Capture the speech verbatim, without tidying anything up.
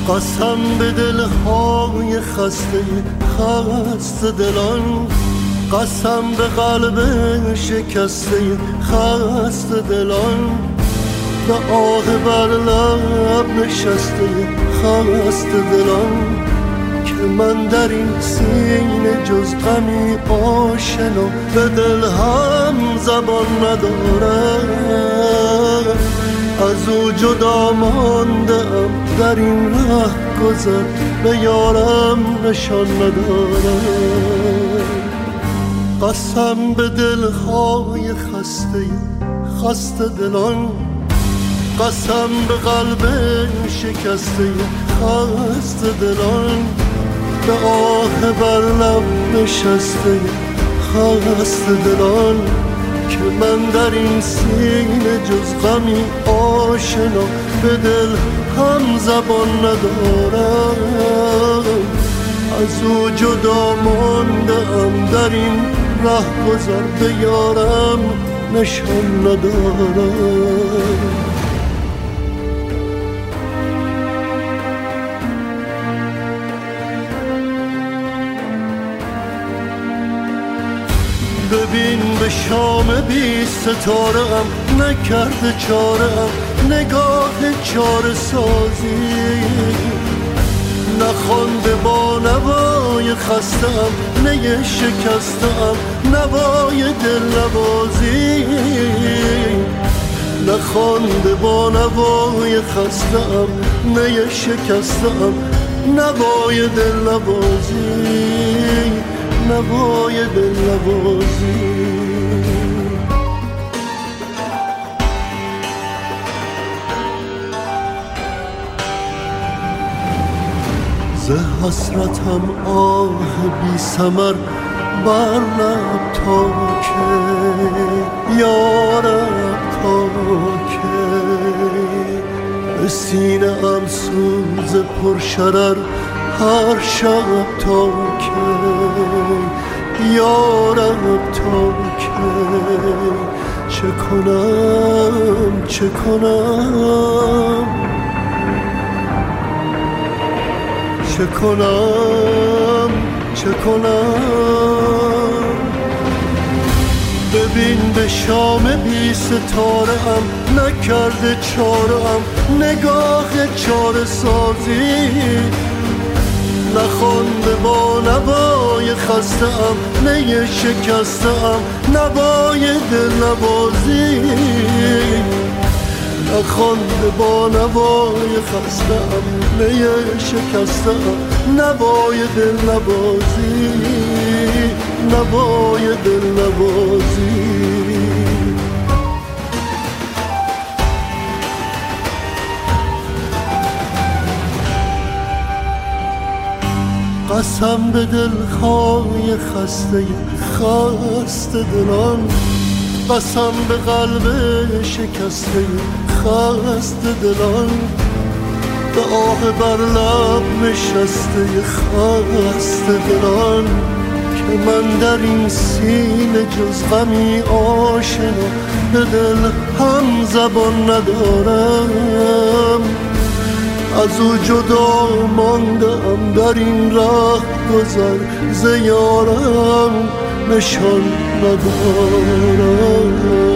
قسم به دلهای خسته خسته دلان، قسم به قلب شکسته خسته دلان، به آه بر لب نشسته خسته دلان، که من در این سینه جز غمی آشنا به دل هم زبان ندارم. از او جدا ماندم در این ره گذر، به یارم نشان ندارم. قسم به دلهای خسته خسته دلان، قسم به قلب شکسته خسته دلان، به آه بر لب نشسته خسته دلان، که من در این سینه جز غمی آشنا به دل هم زبان ندارم. از او جدا ماندم در این ره گذر، به یارم نشان ندارم. ببین به شام بی ستاره ام نکرده چاره ام نگاه چاره سازی، نخوانده با نوای خسته ام نی شکسته ام نوای دل نوازی، نخوانده با نوای خسته ام نی شکسته ام نوای دل نوازی، نوای دل نوازی. ز حسرتم آه بی ثمر بر لب تا که یارب تا که، به سینه ام سوز پرشرر هر شب تا که یارب تا که، چه کنم چه کنم چه کنم چه کنم. ببین به شام بی ستاره ام نکرده چاره ام نگاه چاره سازی، نخوانده با نوای خسته ام نی شکسته ام نوای دل نوازی، نخوانده با نوای خسته ام نی شکسته ام نوای دل نوازی، نوای دل نوازی. قسم به دلهای خسته خسته دلان، قسم به قلب شکسته خسته دلان، به آه بر لب نشسته خسته دلان، که من در این سینه جز غمی آشنا به دل هم زبان ندارم. از او جدا ماندم در این راه گذر، ز یارم نشان ندارم.